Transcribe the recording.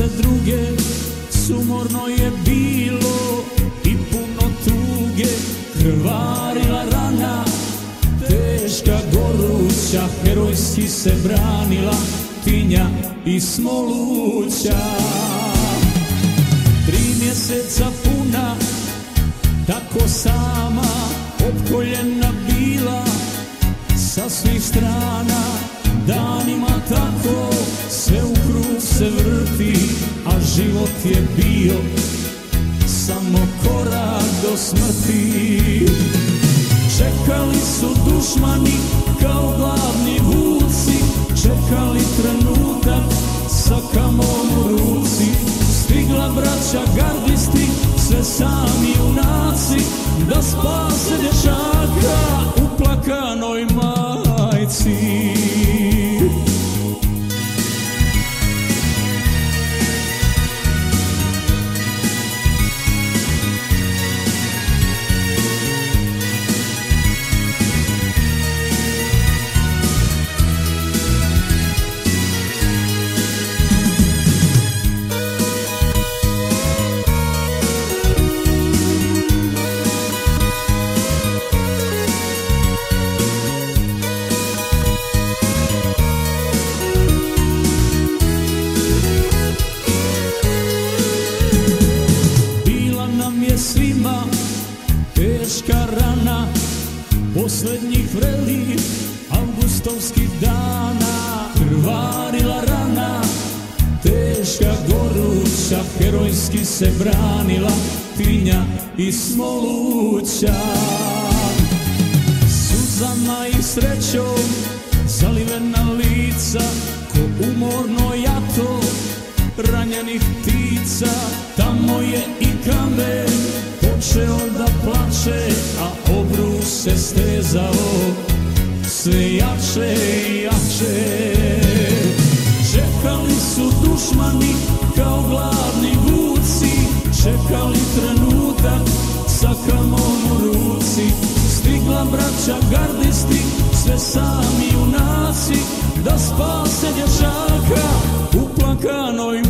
92. Sumorno je bilo i puno tuge, krvarila rana, teška goruća, herojski se branila Tinja i Smoluća. 3 mjeseca puna, tako sama, opkoljena bila sa svih strana. Danima tako sve u krug se vrti, a život je bio samo korak do smrti. Čekali su dušmani kao glavni vuci, čekali trenutak sa kamom u ruci. Stigla braća gardisti, sve sami junaci, da spase dječaka u plakanoj majci. Svima teška rana posljednjih vrelih avgustovskih dana. Krvarila rana, teška goruća, herojski se branila Tinja i Smoluća. Suzama i srećom zalivena lica, ko umorno jato ranjenih ptica. Tamo je i kamen počeo da plače, a obrus se stezao sve jače i jače. Čekali su dušmani kao gladni vuci, čekali trenutak sa kamom u ruci. Stigla braća gardisti, sve sami junaci, da spase dječaka u plakanoj